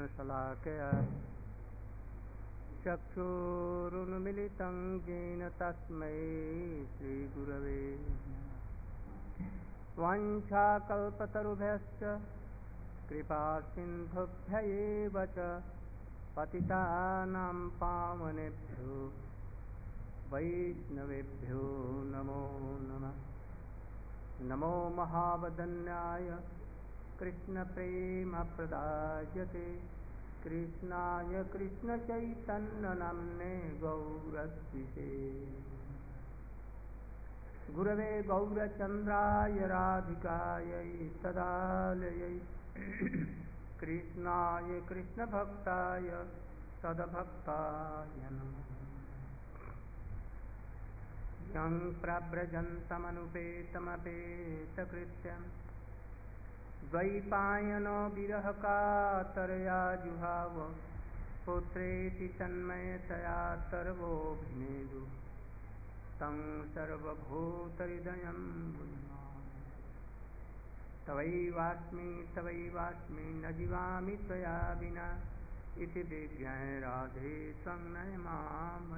शलाकया चक्षुरुन्मिलितं येन तस्मै श्रीगुरवे वाञ्छाकल्पतरुभ्यश्च कृपासिन्धुभ्य एव च पतितानां पावनेभ्यो वैष्णवेभ्यो नमो नमः। नमो महावदन्याय कृष्णप्रेमप्रदायते कृष्णाय कृष्णचैतन्यनाम्ने गौरस्विषे गुरवे गौरचन्द्राय राधिकायै तदालयै कृष्णाय कृष्णभक्ताय तद्भक्ताय नमः। यं प्रव्रजन्तमनुपेतमपेतकृत्यं द्वैपायनो विरहकातरया जुहाव पुत्रेति तन्मयतया सर्वोऽभिनेदु तं सर्वभूतहृदयं तवैवास्मि न जीवामि त्वया विना इति विज्ञाय राधे त्वं नय माम्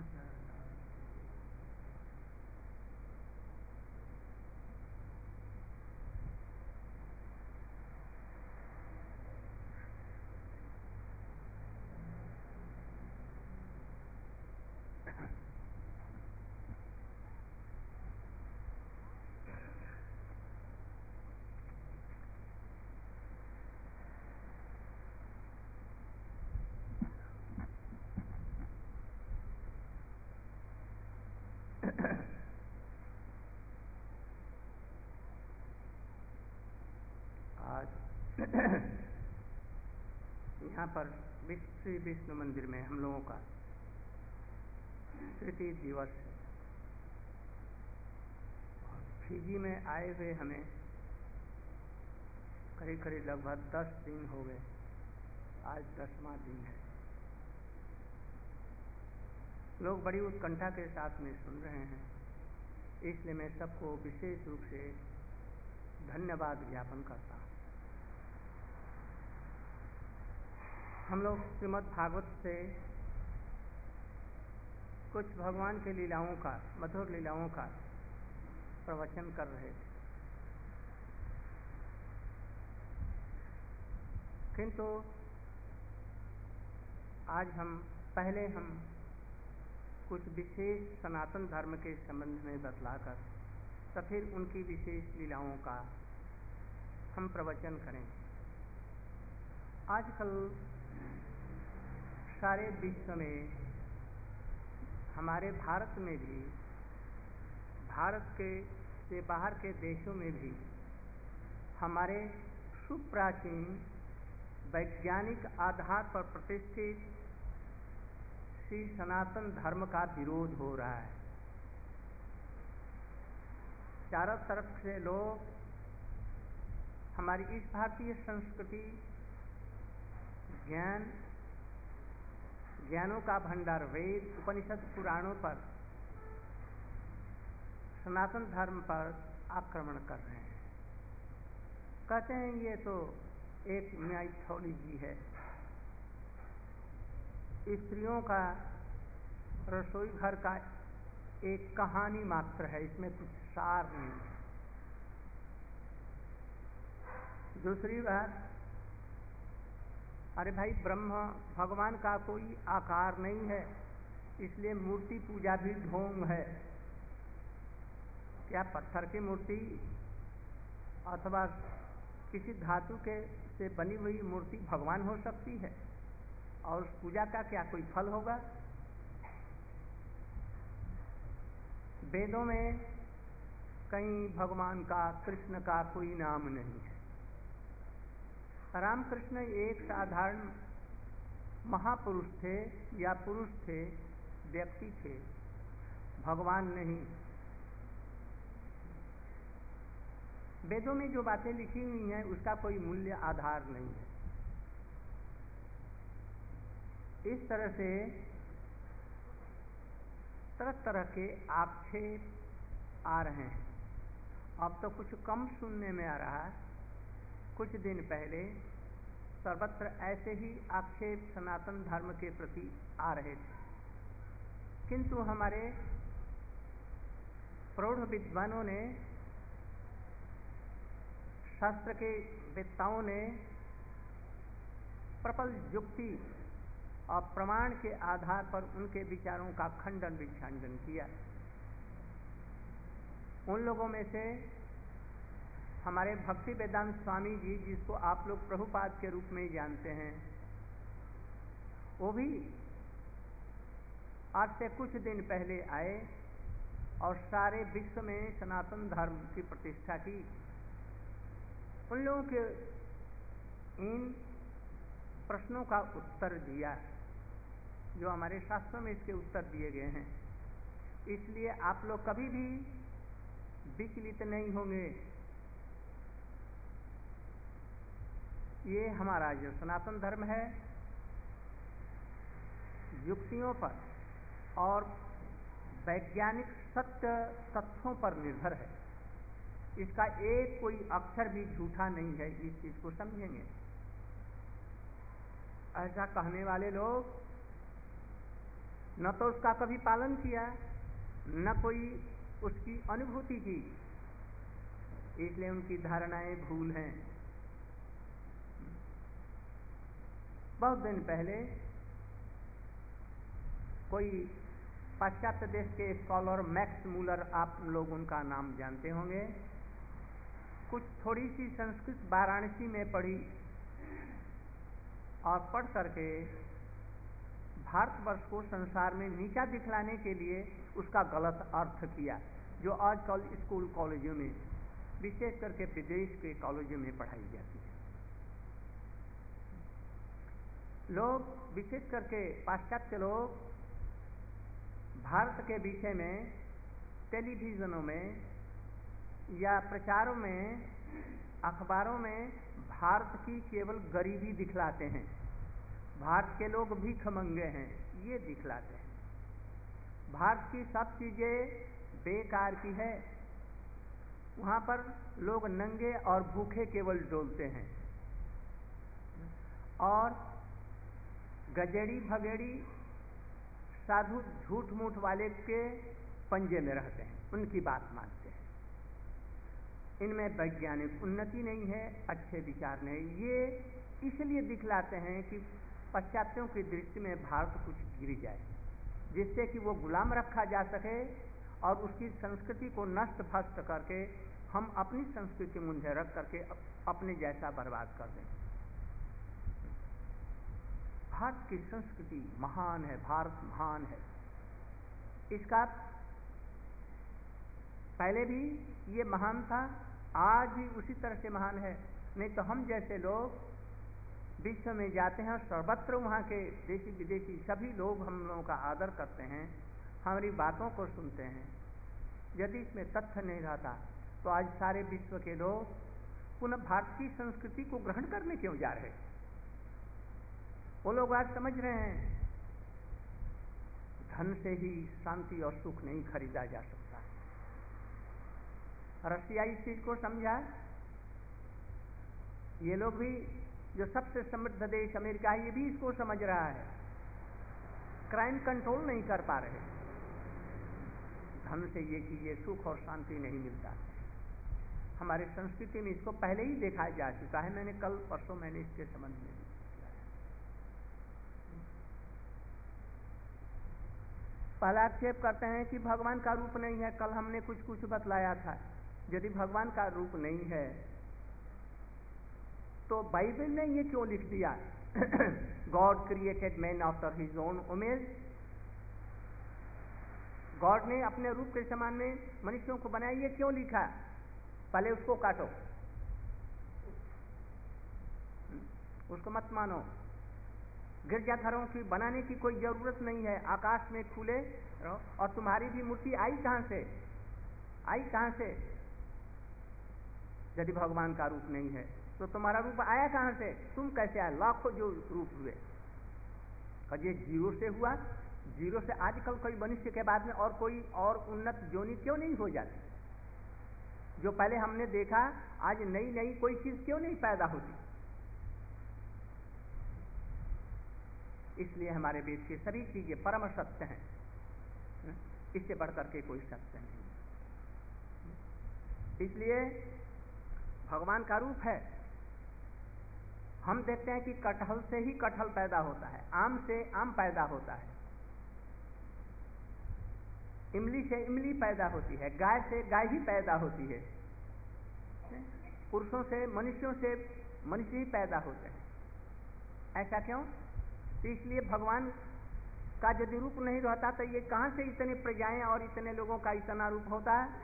यहाँ पर श्री विष्णु मंदिर में हम लोगों का तृतीय दिवस है। फिजी में आए हुए हमें करीब लगभग 10 दिन हो गए। आज 10वां दिन है। लोग बड़ी उत्कंठा के साथ में सुन रहे हैं, इसलिए मैं सबको विशेष रूप से धन्यवाद ज्ञापन करता हूँ। हम लोग श्रीमद् भागवत से कुछ भगवान के लीलाओं का, मधुर लीलाओं का प्रवचन कर रहे थे, किंतु आज हम कुछ विशेष सनातन धर्म के संबंध में बतलाकर तो फिर उनकी विशेष लीलाओं का हम प्रवचन करेंगे। आजकल सारे विश्व में, हमारे भारत में भी, भारत के से बाहर के देशों में भी हमारे सुप्राचीन वैज्ञानिक आधार पर प्रतिष्ठित श्री सनातन धर्म का विरोध हो रहा है। चारों तरफ से लोग हमारी इस भारतीय संस्कृति, ज्ञानों का भंडार वेद, उपनिषद, पुराणों पर, सनातन धर्म पर आक्रमण कर रहे हैं। कहते हैं ये तो एक माइथोलॉजी है, स्त्रियों का रसोई घर का एक कहानी मात्र है, इसमें कुछ सार नहीं है। दूसरी बात, अरे भाई, ब्रह्म भगवान का कोई आकार नहीं है, इसलिए मूर्ति पूजा भी ढोंग है। क्या पत्थर की मूर्ति अथवा किसी धातु के से बनी हुई मूर्ति भगवान हो सकती है? और उस पूजा का क्या कोई फल होगा? वेदों में कहीं भगवान का, कृष्ण का कोई नाम नहीं है। रामकृष्ण एक साधारण महापुरुष थे या पुरुष थे, व्यक्ति थे, भगवान नहीं। वेदों में जो बातें लिखी हुई हैं उसका कोई मूल्य आधार नहीं है। इस तरह से तरह तरह के आक्षेप आ रहे हैं। अब तो कुछ कम सुनने में आ रहा है। कुछ दिन पहले सर्वत्र ऐसे ही आक्षेप सनातन धर्म के प्रति आ रहे थे, किंतु हमारे प्रौढ़ विद्वानों ने, शास्त्र के वेत्ताओं ने प्रबल युक्ति और प्रमाण के आधार पर उनके विचारों का खंडन विखंडन किया। उन लोगों में से हमारे भक्ति वेदांत स्वामी जी, जिसको आप लोग प्रभुपाद के रूप में जानते हैं, वो भी आज से कुछ दिन पहले आए और सारे विश्व में सनातन धर्म की प्रतिष्ठा की। उन लोगों के इन प्रश्नों का उत्तर दिया जो हमारे शास्त्रों में इसके उत्तर दिए गए हैं। इसलिए आप लोग कभी भी विचलित नहीं होंगे। ये हमारा जो सनातन धर्म है, युक्तियों पर और वैज्ञानिक सत्य तथ्यों पर निर्भर है। इसका एक कोई अक्षर भी झूठा नहीं है, इस चीज को समझेंगे। ऐसा कहने वाले लोग न तो उसका कभी पालन किया, न कोई उसकी अनुभूति की, इसलिए उनकी धारणाएं भूल हैं। बहुत दिन पहले कोई पाश्चात्य देश के स्कॉलर मैक्स मूलर, आप लोग उनका नाम जानते होंगे, कुछ थोड़ी सी संस्कृत वाराणसी में पढ़ी और पढ़ करके भारतवर्ष को संसार में नीचा दिखलाने के लिए उसका गलत अर्थ किया, जो आजकल स्कूल कॉलेजों में, विशेष करके विदेश के कॉलेजों में पढ़ाई जाती है। लोग, विशेष करके पाश्चात्य लोग, भारत के विषय में टेलीविजनों में या प्रचारों में, अखबारों में भारत की केवल गरीबी दिखलाते हैं। भारत के लोग भिखमंगे हैं, ये दिखलाते हैं। भारत की सब चीजें बेकार की है, वहां पर लोग नंगे और भूखे केवल डोलते हैं और गजेड़ी भगेड़ी साधु झूठ मूठ वाले के पंजे में रहते हैं, उनकी बात मानते हैं। इनमें वैज्ञानिक उन्नति नहीं है, अच्छे विचार नहीं। ये इसलिए दिखलाते हैं कि पाश्चात्यों की दृष्टि में भारत कुछ गिर जाए, जिससे कि वो गुलाम रखा जा सके और उसकी संस्कृति को नष्ट भ्रष्ट करके हम अपनी संस्कृति मुंडे रख करके अपने जैसा बर्बाद कर दें। भारत की संस्कृति महान है, भारत महान है। इसका पहले भी ये महान था, आज भी उसी तरह से महान है। नहीं तो हम जैसे लोग विश्व में जाते हैं और सर्वत्र वहाँ के देशी विदेशी सभी लोग हम लोगों का आदर करते हैं, हमारी बातों को सुनते हैं। यदि इसमें तथ्य नहीं रहता तो आज सारे विश्व के लोग पुनः भारत की संस्कृति को ग्रहण करने क्यों जा रहे? वो लोग आज समझ रहे हैं धन से ही शांति और सुख नहीं खरीदा जा सकता। रशिया इस चीज को समझा। ये लोग भी, जो सबसे समृद्ध देश अमेरिका है, ये भी इसको समझ रहा है। क्राइम कंट्रोल नहीं कर पा रहे, धन से ये चीजें सुख और शांति नहीं मिलता। हमारे संस्कृति में इसको पहले ही देखा जा चुका है। मैंने कल परसों मैंने इसके संबंध में पहला आक्षेप करते हैं कि भगवान का रूप नहीं है। कल हमने कुछ कुछ बतलाया था। यदि भगवान का रूप नहीं है तो बाइबल ने ये क्यों लिख दिया God created man after his own image. God ने अपने रूप के समान में मनुष्यों को बनाया, ये क्यों लिखा? पहले उसको काटो, उसको मत मानो। गिरजाघरों की बनाने की कोई जरूरत नहीं है। आकाश में खुले रहो। और तुम्हारी भी मूर्ति आई कहां से? आई कहां से? यदि भगवान का रूप नहीं है तो तुम्हारा रूप आया कहां से? तुम कैसे आए? लाखों जो रूप हुए, और ये जीरो से हुआ। जीरो से आजकल कोई मनुष्य के बाद में और कोई और उन्नत जोनी क्यों नहीं हो जाती? जो पहले हमने देखा, आज नई नई कोई चीज क्यों नहीं पैदा होती? इसलिए हमारे वेद की सभी चीजें परम सत्य हैं, इससे बढ़कर के कोई सत्य नहीं। इसलिए भगवान का रूप है। हम देखते हैं कि कटहल से ही कटहल पैदा होता है, आम से आम पैदा होता है, इमली से इमली पैदा होती है, गाय से गाय ही पैदा होती है, पुरुषों से मनुष्य ही पैदा होते हैं। ऐसा क्यों? तो इसलिए भगवान का यदि रूप नहीं रहता तो ये कहां से इतनी प्रजाएं और इतने लोगों का इतना रूप होता है?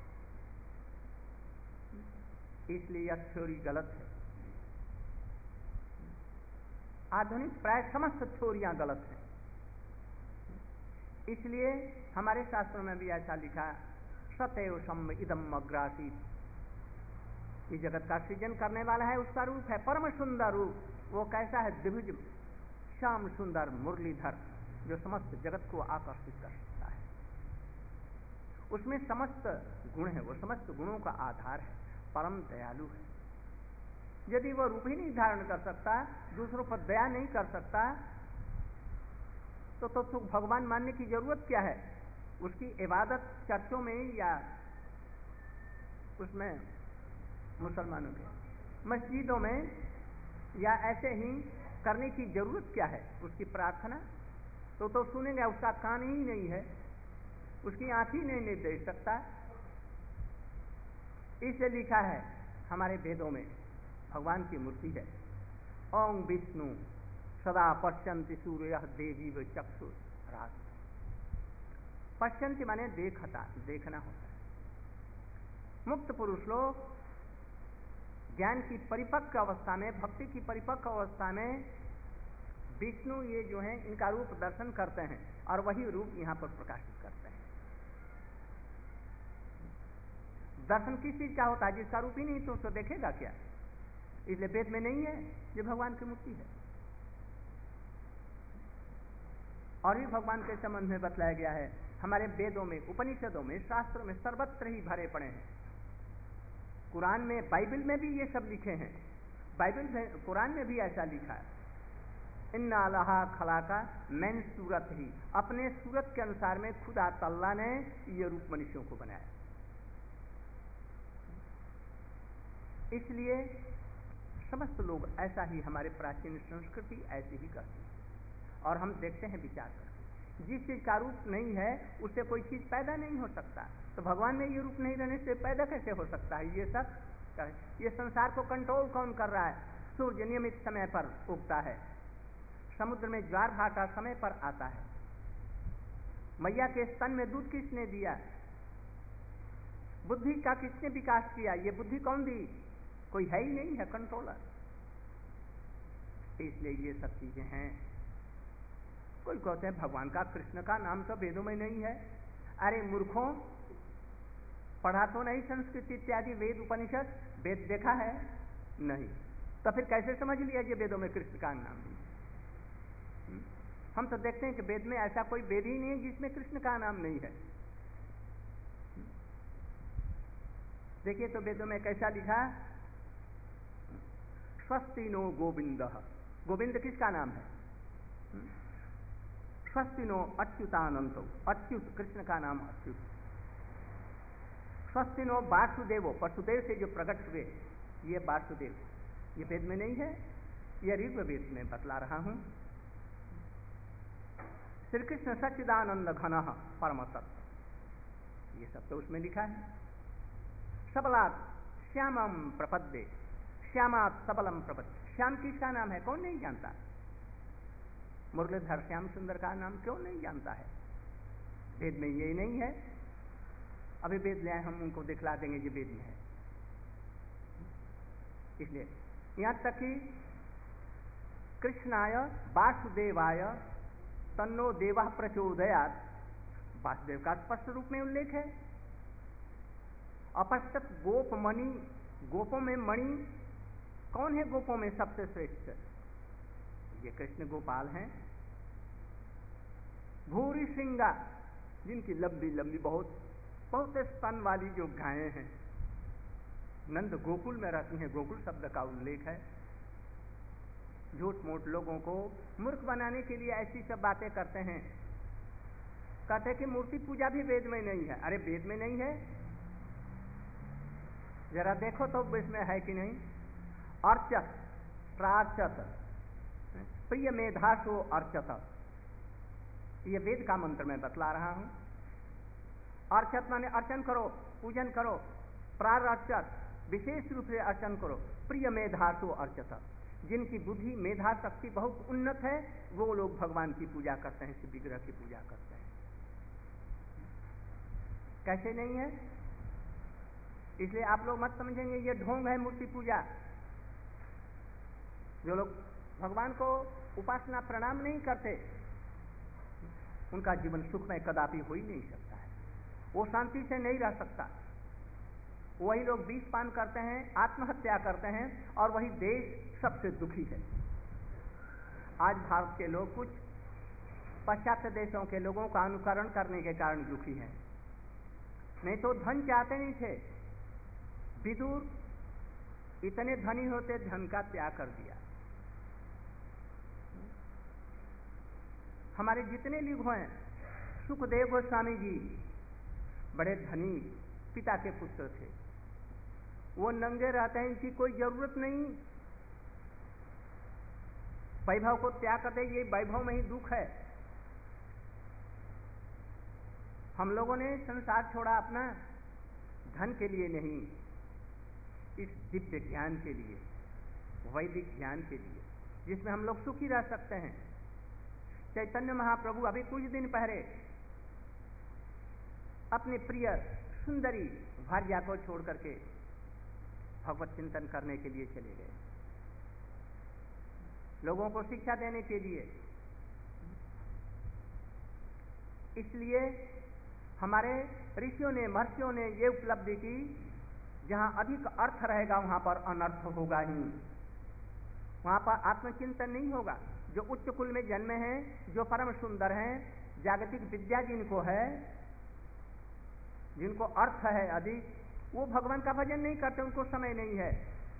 इसलिए यह थ्योरी गलत है। आधुनिक प्राय समस्त थ्योरियां गलत हैं। इसलिए हमारे शास्त्रों में भी ऐसा लिखा, सतैव सम इदम अग्रासीत, ये जगत का सृजन करने वाला है, उसका रूप है परम सुंदर रूप। वो कैसा है? द्विभुज श्याम सुंदर मुरलीधर, जो समस्त जगत को आकर्षित कर सकता है। उसमें समस्त गुण है, वो समस्त गुणों का आधार है, परम दयालु है। यदि वह रूप ही नहीं धारण कर सकता, दूसरों पर दया नहीं कर सकता, तो भगवान मानने की जरूरत क्या है? उसकी इबादत चर्चों में या उसमें मुसलमानों के मस्जिदों में या ऐसे ही करने की जरूरत क्या है? उसकी प्रार्थना तो सुनेंगे, उसका कान ही नहीं है, उसकी आंख ही नहीं देख सकता। इसे लिखा है हमारे वेदों में, भगवान की मूर्ति है, ओम विष्णु सदा पश्यन्ति सूर्य देवी व चक्षु रात। पश्यन्ति माने देखना होता है। मुक्त पुरुष लोग ज्ञान की परिपक्व अवस्था में, भक्ति की परिपक्व अवस्था में विष्णु ये जो है इनका रूप दर्शन करते हैं और वही रूप यहाँ पर प्रकाशित करते हैं। दर्शन किस चीज का होता है? जिसका रूप ही नहीं तो देखेगा क्या? इसलिए वेद में नहीं है ये भगवान की मूर्ति है। और भी भगवान के संबंध में बतलाया गया है हमारे वेदों में, उपनिषदों में, शास्त्रों में, सर्वत्र ही भरे पड़े हैं। कुरान में, बाइबल में भी ये सब लिखे हैं। बाइबल में, कुरान में भी ऐसा लिखा है, इन्ना अल्लाह खलाका मैन सूरत ही, अपने सूरत के अनुसार में खुदा तल्ला ने ये रूप मनुष्यों को बनाया। इसलिए समस्त लोग ऐसा ही, हमारे प्राचीन संस्कृति ऐसी ही करती है। और हम देखते हैं विचार करके, जिस चीज का रूप नहीं है उससे कोई चीज पैदा नहीं हो सकता। तो भगवान में ये रूप नहीं रहने से पैदा कैसे हो सकता है? ये सब ये संसार को कंट्रोल कौन कर रहा है? सूर्य नियमित समय पर उगता है, समुद्र में ज्वार भाटा समय पर आता है, मैया के स्तन में दूध किसने दिया? बुद्धि का किसने विकास किया? ये बुद्धि कौन दी? कोई है ही नहीं है कंट्रोलर। इसलिए ये सब चीजें हैं। कोई कहते हैं भगवान का, कृष्ण का नाम तो वेदों में नहीं है। अरे मूर्खों, पढ़ा तो नहीं संस्कृत इत्यादि वेद उपनिषद? वेद देखा है? नहीं, तो फिर कैसे समझ लिया कि वेदों में कृष्ण का नाम नहीं? हम तो देखते हैं कि वेद में ऐसा कोई वेद ही नहीं है जिसमें कृष्ण का नाम नहीं है। देखिए तो वेदों में कैसा लिखा, स्वस्ति नो गोविंद। गोविंद किसका नाम है? स्वस्ति नो अच्युतानंतो, अच्युत कृष्ण का नाम अच्युत। स्वस्ति नो वासुदेवो, वसुदेव से जो प्रकट हुए ये वासुदेव, ये वेद में नहीं है, ये ऋग्वेद में बतला रहा हूं। श्री कृष्ण सच्चिदानंद घन परम तत्व, ये सब तो उसमें लिखा है। सबलात् श्यामम प्रपद्ये, श्यामात् सबलम प्रपद्ये। श्याम किसका नाम है? कौन नहीं जानता? मुरलीधर श्याम सुंदर का नाम क्यों नहीं जानता है? वेद में ये नहीं है। अभी वेद ले आए, हम उनको दिखला देंगे ये वेद में है। इसलिए यहां तक कि कृष्णाय वासुदेवाय तन्नो देवा प्रचोदयात्, वासुदेव का स्पष्ट रूप में उल्लेख है। अपश्यत गोप मणि, गोपों में मणि कौन है? गोपों में सबसे श्रेष्ठ ये कृष्ण गोपाल हैं। भूरी श्रृंगा, जिनकी लंबी लंबी बहुत बहुत स्तन वाली जो गायें हैं, नंद गोकुल में रहती हैं, गोकुल शब्द का उल्लेख है। झूठ मूठ लोगों को मूर्ख बनाने के लिए ऐसी सब बातें करते हैं। कहते हैं कि मूर्ति पूजा भी वेद में नहीं है। अरे वेद में नहीं है, जरा देखो तो इसमें है कि नहीं। अर्चत प्रार्चत प्रिय मेधासो अर्चत, ये वेद का मंत्र मैं बतला रहा हूं। अर्चत माने अर्चन करो, पूजन करो। प्रार्चत विशेष रूप से अर्चन करो। प्रिय मेधासो अर्चत, जिनकी बुद्धि मेधा शक्ति बहुत उन्नत है वो लोग भगवान की पूजा करते हैं, शिव विग्रह की पूजा करते हैं। कैसे नहीं है? इसलिए आप लोग मत समझेंगे ये ढोंग है मूर्ति पूजा। जो लोग भगवान को उपासना प्रणाम नहीं करते उनका जीवन सुखमय कदापि हो ही नहीं सकता है, वो शांति से नहीं रह सकता। वही लोग विष पान करते हैं, आत्महत्या करते हैं, और वही देश सबसे दुखी है। आज भारत के लोग कुछ पाश्चात्य देशों के लोगों का अनुकरण करने के कारण दुखी हैं, नहीं तो धन चाहते नहीं थे। विदुर इतने धनी होते धन का त्याग कर दिया। हमारे जितने लोग हैं, सुखदेव गोस्वामी जी बड़े धनी पिता के पुत्र थे, वो नंगे रहते हैं, इनकी कोई जरूरत नहीं, वैभव को त्याग कर दे, ये वैभव में ही दुख है। हम लोगों ने संसार छोड़ा अपना धन के लिए नहीं, इस दिव्य ज्ञान के लिए, वैदिक ज्ञान के लिए, जिसमें हम लोग सुखी रह सकते हैं। चैतन्य महाप्रभु अभी कुछ दिन पहले अपने प्रिय सुंदरी भार्या को छोड़ करके भगवत चिंतन करने के लिए चले गए, लोगों को शिक्षा देने के लिए। इसलिए हमारे ऋषियों ने महर्षियों ने ये उपलब्धि की, जहां अधिक अर्थ रहेगा वहां पर अनर्थ होगा ही, वहां पर आत्मचिंतन नहीं होगा। जो उच्च कुल में जन्मे हैं, जो परम सुंदर हैं, जागतिक विद्या जिनको है, जिनको अर्थ है अधिक, वो भगवान का भजन नहीं करते, उनको समय नहीं है।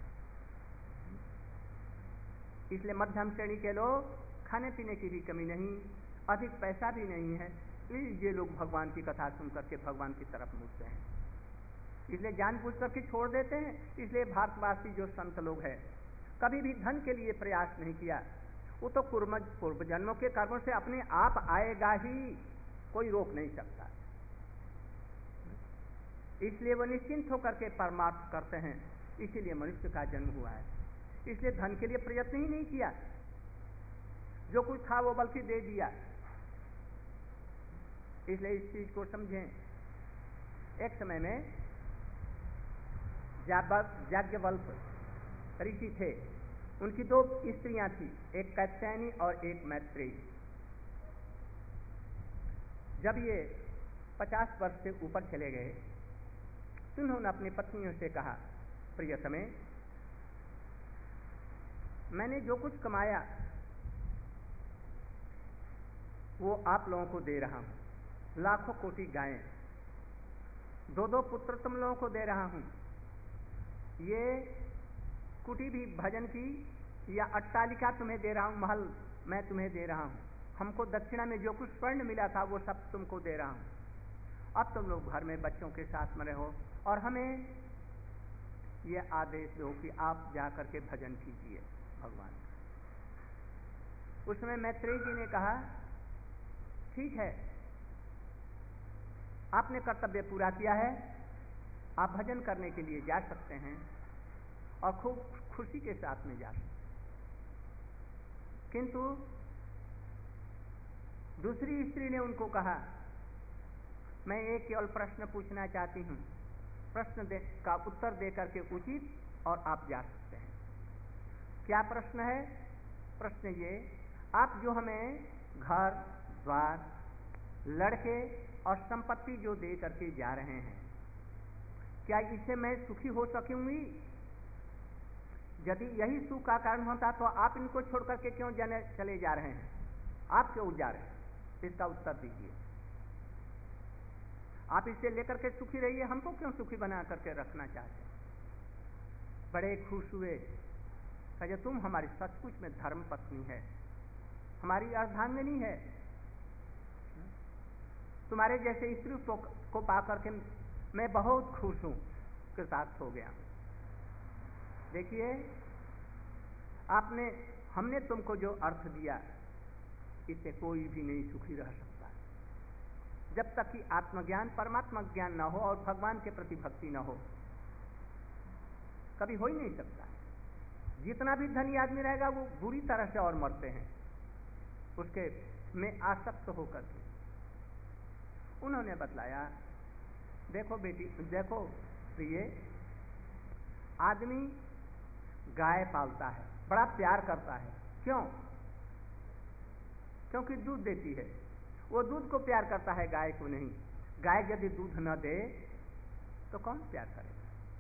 इसलिए मध्यम श्रेणी के लोग, खाने पीने की भी कमी नहीं, अधिक पैसा भी नहीं है, ये लोग भगवान की कथा सुन करके भगवान की तरफ मुड़ते हैं, इसलिए जानबूझ करके छोड़ देते हैं। इसलिए भारतवासी जो संत लोग हैं, कभी भी धन के लिए प्रयास नहीं किया, वो तो पूर्व जन्मों के कर्मों से अपने आप आएगा ही, कोई रोक नहीं सकता। इसलिए वो निश्चिंत होकर के परमार्थ करते हैं, इसीलिए मनुष्य का जन्म हुआ है। इसलिए धन के लिए प्रयत्न ही नहीं किया, जो कुछ था वो बल्कि दे दिया। इसलिए इस चीज को समझें। एक समय में याज्ञवल्क्य ऋषि थे, उनकी दो स्त्रियां थी, एक कात्यायनी और एक मैत्रेयी। जब ये 50 वर्ष से ऊपर चले गए तो उन्होंने अपनी पत्नियों से कहा, प्रियतमे, मैंने जो कुछ कमाया वो आप लोगों को दे रहा हूं, लाखों कोटि गायें, 2-2 पुत्र तुम लोगों को दे रहा हूं। ये कुटी भी भजन की या अट्टालिका तुम्हें दे रहा हूं, महल मैं तुम्हें दे रहा हूं, हमको दक्षिणा में जो कुछ स्वर्ण मिला था वो सब तुमको दे रहा हूं। अब तुम लोग घर में बच्चों के साथ में रहो और हमें ये आदेश दो कि आप जा करके भजन कीजिए भगवान का। उस समय मैत्रेयी जी ने कहा, ठीक है, आपने कर्तव्य पूरा किया है, आप भजन करने के लिए जा सकते हैं और खूब खुशी के साथ में जा सकते हैं। किंतु दूसरी स्त्री ने उनको कहा, मैं एक केवल प्रश्न पूछना चाहती हूं, प्रश्न का उत्तर देकर के उचित और आप जा सकते हैं। क्या प्रश्न है? प्रश्न ये, आप जो हमें घर द्वार लड़के और संपत्ति जो दे करके जा रहे हैं, क्या इससे मैं सुखी हो सकूंगी? यदि यही सुख का कारण होता तो आप इनको छोड़ करके क्यों चले जा रहे हैं? आप क्यों जा रहे हैं? इसका उत्तर दीजिए। आप इसे लेकर के सुखी रहिए, हमको क्यों सुखी बना करके रखना चाहते हैं? बड़े खुश हुए कहे तुम हमारी सचमुच में धर्म पत्नी है, हमारी अर्धांगिनी है, तुम्हारे जैसे स्त्री को पा करके मैं बहुत खुश हूं, कृतार्थ हो गया। देखिए हमने तुमको जो अर्थ दिया इससे कोई भी नहीं सुखी रह सकता जब तक कि आत्मज्ञान परमात्मा ज्ञान ना हो और भगवान के प्रति भक्ति ना हो, कभी हो ही नहीं सकता। जितना भी धनी आदमी रहेगा वो बुरी तरह से और मरते हैं उसके में आसक्त होकर के। उन्होंने बतलाया, देखो बेटी, देखो प्रिय, आदमी गाय पालता है, बड़ा प्यार करता है, क्यों? क्योंकि दूध देती है। वो दूध को प्यार करता है, गाय को नहीं। गाय यदि दूध न दे तो कौन प्यार करेगा?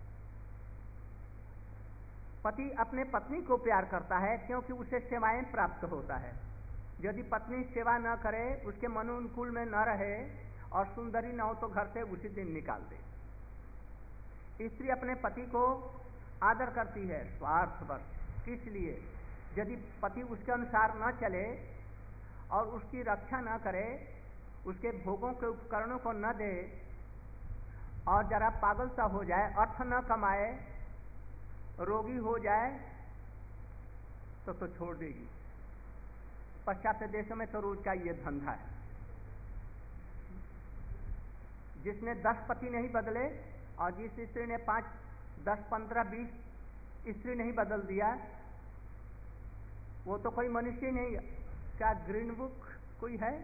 पति अपने पत्नी को प्यार करता है क्योंकि उसे सेवाएं प्राप्त होता है। यदि पत्नी सेवा न करे, उसके मनोनुकूल में न रहे और सुंदरी न हो तो घर से उसी दिन निकाल दे। स्त्री अपने पति को आदर करती है स्वार्थवश, किस लिए? यदि पति उसके अनुसार न चले और उसकी रक्षा न करे, उसके भोगों के उपकरणों को न दे और जरा पागल सा हो जाए, अर्थ न कमाए, रोगी हो जाए तो छोड़ देगी। पश्चात्य देशों में तो रोज का ये धंधा है। जिसने 10 पति नहीं बदले और जिस स्त्री ने 5, 10, 15, 20 स्त्री नहीं बदल दिया, वो तो कोई मनुष्य नहीं। क्या ग्रीन बुक कोई है?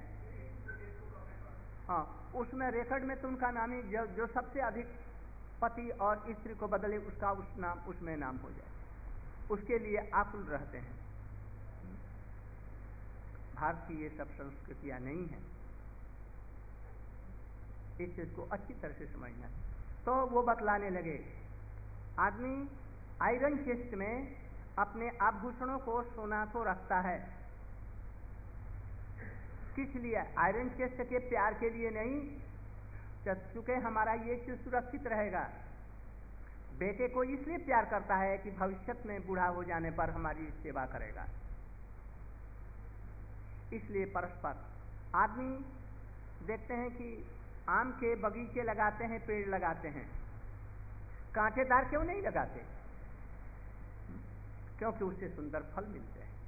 हाँ, उसमें रिकॉर्ड में तो उनका नाम ही जो सबसे अधिक पति और स्त्री को बदले उसका उसमें नाम हो जाए, उसके लिए आकुल रहते हैं। भारत की ये सब संस्कृतियां नहीं है, इस चीज को अच्छी तरह से समझना। तो वो बतलाने लगे, आदमी आयरन चेस्ट में अपने आभूषणों को सोना को रखता है, किस लिए? आयरन चेस्ट के प्यार के लिए नहीं, चूंकि हमारा ये चीज सुरक्षित रहेगा। बेटे को इसलिए प्यार करता है कि भविष्य में बूढ़ा हो जाने पर हमारी सेवा करेगा। इसलिए परस्पर आदमी देखते हैं कि आम के बगीचे लगाते हैं, पेड़ लगाते हैं, कांटेदार क्यों नहीं लगाते? क्योंकि उससे सुंदर फल मिलते हैं।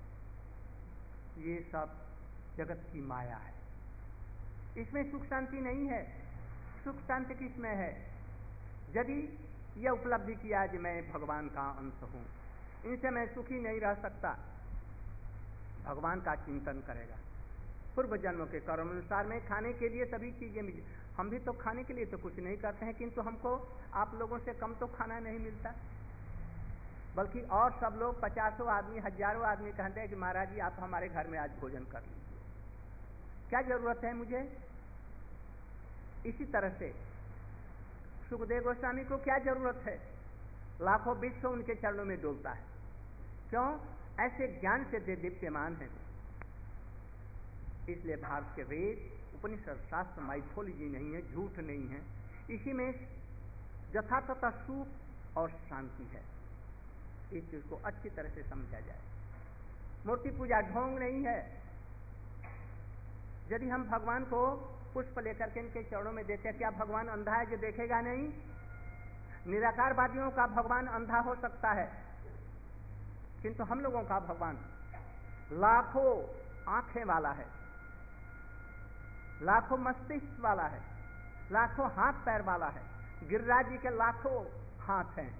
ये सब जगत की माया है, इसमें सुख शांति नहीं है। सुख शांति किसमें है? यदि यह उपलब्धि किया कि मैं भगवान का अंश हूं, इनसे मैं सुखी नहीं रह सकता, भगवान का चिंतन करेगा। पूर्व जन्मों के कर्म अनुसार में खाने के लिए सभी चीजें मिल, हम भी तो खाने के लिए तो कुछ नहीं करते हैं, किंतु हमको आप लोगों से कम तो खाना नहीं मिलता, बल्कि और सब लोग 50 आदमी, 1000 आदमी कहते हैं कि महाराज जी आप हमारे घर में आज भोजन कर लीजिए, क्या जरूरत है मुझे? इसी तरह से सुखदेव गोस्वामी को क्या जरूरत है? लाखों विश्व उनके चरणों में डोलता है, क्यों? ऐसे ज्ञान से दीप्यमान है। इसलिए भारत के वेद, उपनिषद, शास्त्र माइथोलॉजी नहीं है, झूठ नहीं है, इसी में यथातथा सुख और शांति है। इस चीज को अच्छी तरह से समझा जाए। मूर्ति पूजा ढोंग नहीं है। यदि हम भगवान को पुष्प लेकर के इनके चरणों में देते हैं, क्या भगवान अंधा है जो देखेगा नहीं? निराकारवादियों का भगवान अंधा हो सकता है, किंतु हम लोगों का भगवान लाखों आंखें वाला है, लाखों मस्तिष्क वाला है, लाखों हाथ पैर वाला है। गिरिराज जी के लाखों हाथ हैं,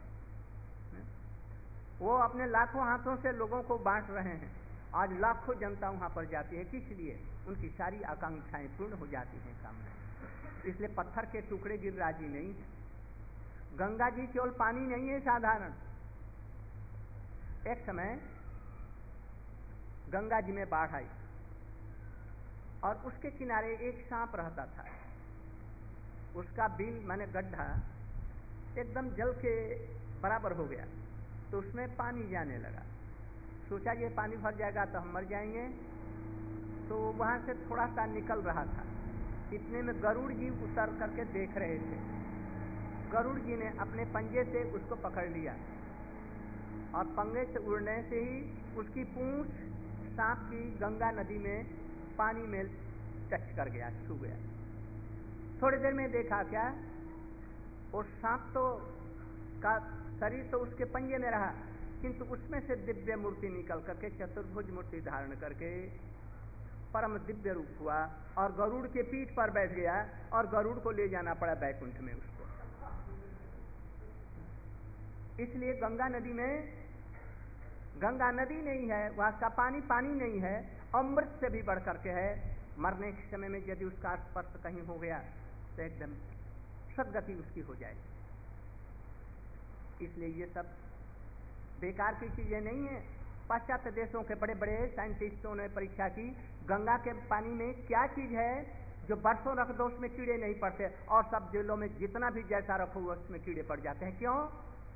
वो अपने लाखों हाथों से लोगों को बांट रहे हैं। आज लाखों जनता वहां पर जाती है, किस लिए? उनकी सारी आकांक्षाएं पूर्ण हो जाती हैं, कामनाएं। इसलिए पत्थर के टुकड़े गिरिराज जी नहीं है। गंगा जी केवल पानी नहीं है साधारण। एक समय गंगा जी में बाढ़ आई और उसके किनारे एक सांप रहता था। उसका बिल माने गड्ढा एकदम जल के बराबर हो गया, तो उसमें पानी जाने लगा। सोचा ये पानी भर जाएगा तो हम मर जाएंगे, तो वहां से थोड़ा सा निकल रहा था। इतने में गरुड़ जी उतर करके देख रहे थे। गरुड़ जी ने अपने पंजे से उसको पकड़ लिया और पंगे से उड़ने से ही उसकी पूंछ सांप की गंगा नदी में पानी में टच कर गया, छू गया। थोड़ी देर में देखा क्या, वो सांप तो का शरीर तो उसके पंजे में रहा, किंतु उसमें से दिव्य मूर्ति निकल करके चतुर्भुज मूर्ति धारण करके परम दिव्य रूप हुआ और गरुड़ के पीठ पर बैठ गया और गरुड़ को ले जाना पड़ा बैकुंठ में उसको। इसलिए गंगा नदी में, गंगा नदी नहीं है, वहां का पानी पानी नहीं है, अमृत से भी बढ़ करके है। मरने के समय में यदि उसका स्पर्श कहीं हो गया तो एकदम सदगति उसकी हो जाएगी। इसलिए ये सब बेकार की चीजें नहीं है। पाश्चात्य देशों के बड़े बड़े साइंटिस्टों ने परीक्षा की, गंगा के पानी में क्या चीज है जो बरसों रख दो उसमें कीड़े नहीं पड़ते, और सब जेलों में जितना भी जैसा रखो उसमें कीड़े पड़ जाते हैं। क्यों?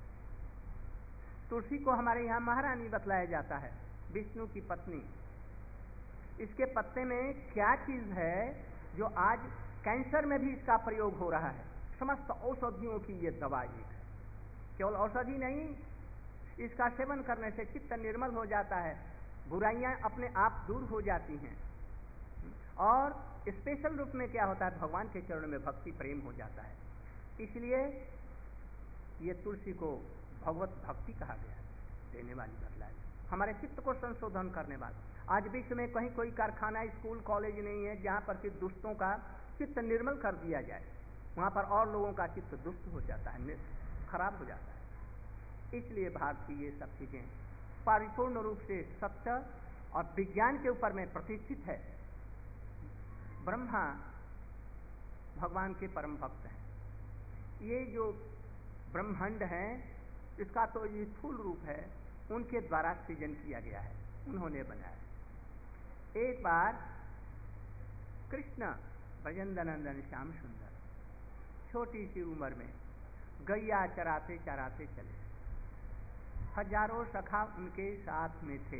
तुलसी को हमारे यहाँ महारानी बतलाया जाता है, विष्णु की पत्नी। इसके पत्ते में क्या चीज है जो आज कैंसर में भी इसका प्रयोग हो रहा है। समस्त औषधियों की ये दवा एक है। केवल औषधि नहीं, इसका सेवन करने से चित्त निर्मल हो जाता है, बुराइयां अपने आप दूर हो जाती हैं, और स्पेशल रूप में क्या होता है, भगवान के चरणों में भक्ति प्रेम हो जाता है। इसलिए ये तुलसी को भगवत भक्ति कहा गया, देने वाली बतलाई, हमारे चित्त को संशोधन करने वाला। आज विश्व में कहीं कोई कारखाना, स्कूल, कॉलेज नहीं है जहाँ पर कि दुष्टों का चित्त निर्मल कर दिया जाए। वहाँ पर और लोगों का चित्त दुष्ट हो जाता है, खराब हो जाता है। इसलिए भारत की ये सब चीजें परिपूर्ण रूप से सत्य और विज्ञान के ऊपर में प्रतिष्ठित है। ब्रह्मा भगवान के परम भक्त हैं। ये जो ब्रह्मांड है इसका तो ये स्थूल रूप है, उनके द्वारा सृजन किया गया है, उन्होंने बनाया। एक बार कृष्ण ब्रजनंदन श्याम सुंदर छोटी सी उम्र में गैया चराते चराते चले, हजारों सखा उनके साथ में थे,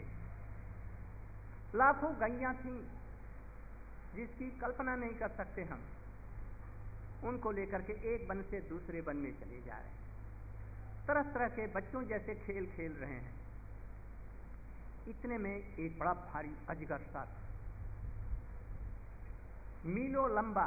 लाखों गैया थीं जिसकी कल्पना नहीं कर सकते हम। उनको लेकर के एक वन से दूसरे वन में चले जा रहे हैं, तरह तरह के बच्चों जैसे खेल खेल रहे हैं। इतने में एक बड़ा भारी अजगर सा था, मीलों लंबा,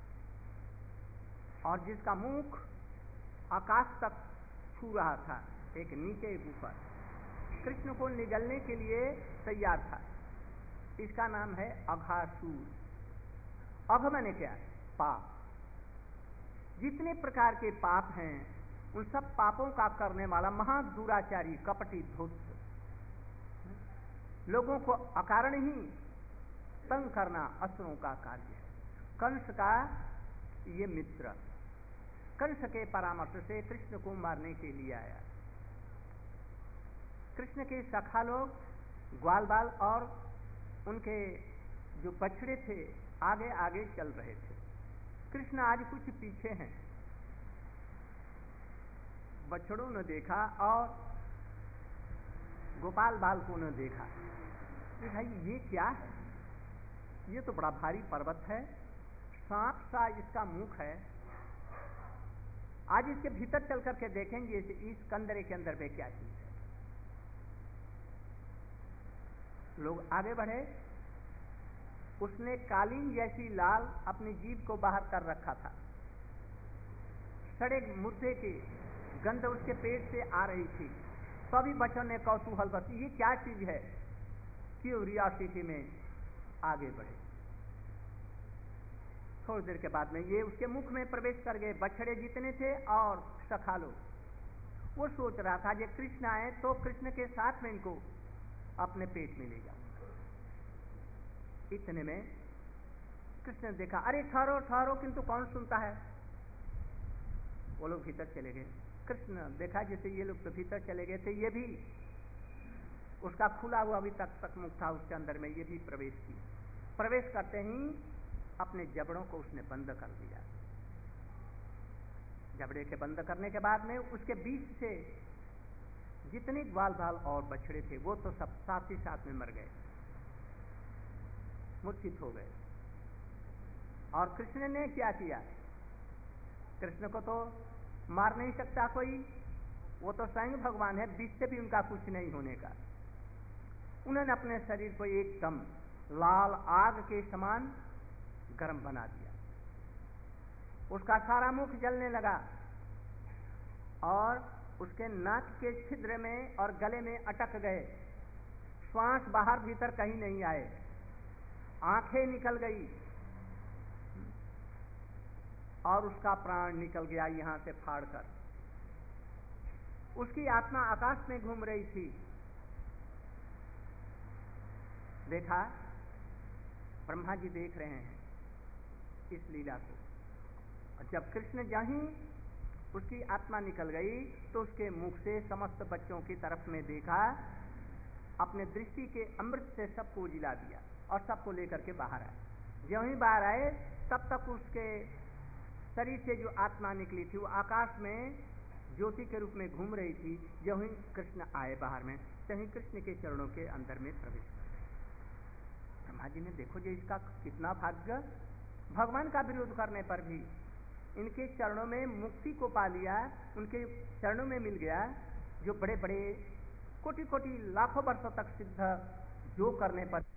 और जिसका मुख आकाश तक छू रहा था, एक नीचे एक ऊपर, कृष्ण को निगलने के लिए तैयार था। इसका नाम है अघासुर। अघ माने क्या? पाप। जितने प्रकार के पाप हैं उन सब पापों का करने वाला महादुराचारी, कपटी, धूर्त, लोगों को अकारण ही तंग करना असुरों का कार्य है। कंस का ये मित्र कंस के परामर्श से कृष्ण को मारने के लिए आया। कृष्ण के सखा लोग, ग्वाल बाल और उनके जो बछड़े थे आगे आगे चल रहे थे। कृष्ण आज कुछ पीछे हैं। बछड़ों ने देखा और गोपाल बाल को ने देखा कि भाई ये क्या है, ये तो बड़ा भारी पर्वत है, सांप सा इसका मुख है, आज इसके भीतर चल करके देखेंगे इस कंदरे के अंदर में क्या चीज है। लोग आगे बढ़े, उसने कालीन जैसी लाल अपनी जीभ को बाहर कर रखा था, सड़े मुर्दे की गंध उसके पेट से आ रही थी। सभी बच्चों ने कौतूहल बस ये क्या चीज है, क्यूरियोसिटी में आगे बढ़े। थोड़ी देर के बाद में ये उसके मुख में प्रवेश कर गए। बछड़े जितने थे और सखालो, वो सोच रहा था ये कृष्ण आए तो कृष्ण के साथ में इनको अपने पेट में ले जाऊंगा। इतने में कृष्ण ने देखा, अरे ठहरो ठहरो, किंतु कौन सुनता है। वो लोग भीतर चले गए। कृष्ण देखा जैसे ये लोग तो भीतर चले गए थे, ये भी उसका खुला हुआ अभी तक मुख था, उसके अंदर में ये भी प्रवेश किया। प्रवेश करते ही अपने जबड़ों को उसने बंद कर दिया। जबड़े के बंद करने के बाद में उसके बीच से जितने ग्वाल बाल और बछड़े थे वो तो सब साथ ही साथ में मर गए, मूर्छित हो गए। और कृष्ण ने क्या किया? कृष्ण को तो मार नहीं सकता कोई, वो तो स्वयं भगवान है, विष से भी उनका कुछ नहीं होने का। उन्होंने अपने शरीर को एकदम लाल आग के समान गर्म बना दिया। उसका सारा मुख जलने लगा और उसके नाक के छिद्र में और गले में अटक गए। श्वास बाहर भीतर कहीं नहीं आए, आंखें निकल गई और उसका प्राण निकल गया यहां से फाड़कर। उसकी आत्मा आकाश में घूम रही थी। देखा, ब्रह्मा जी देख रहे हैं इस लीला को। और जब कृष्ण जहीं उसकी आत्मा निकल गई तो उसके मुख से समस्त बच्चों की तरफ में देखा, अपने दृष्टि के अमृत से सबको उजिला दिया और सबको लेकर के बाहर आए। ज्यों ही बाहर आए तब तक उसके शरीर से जो आत्मा निकली थी वो आकाश में ज्योति के रूप में घूम रही थी। ज्यों ही कृष्ण आए बाहर में, त्यों ही कृष्ण के चरणों के अंदर में प्रवेश कर गए। ब्रह्मा जी ने देखो जो इसका कितना भाग्य, भगवान का विरोध करने पर भी इनके चरणों में मुक्ति को पा लिया, उनके चरणों में मिल गया। जो बड़े बड़े कोटि कोटि लाखों वर्षों तक सिद्ध जो करने पर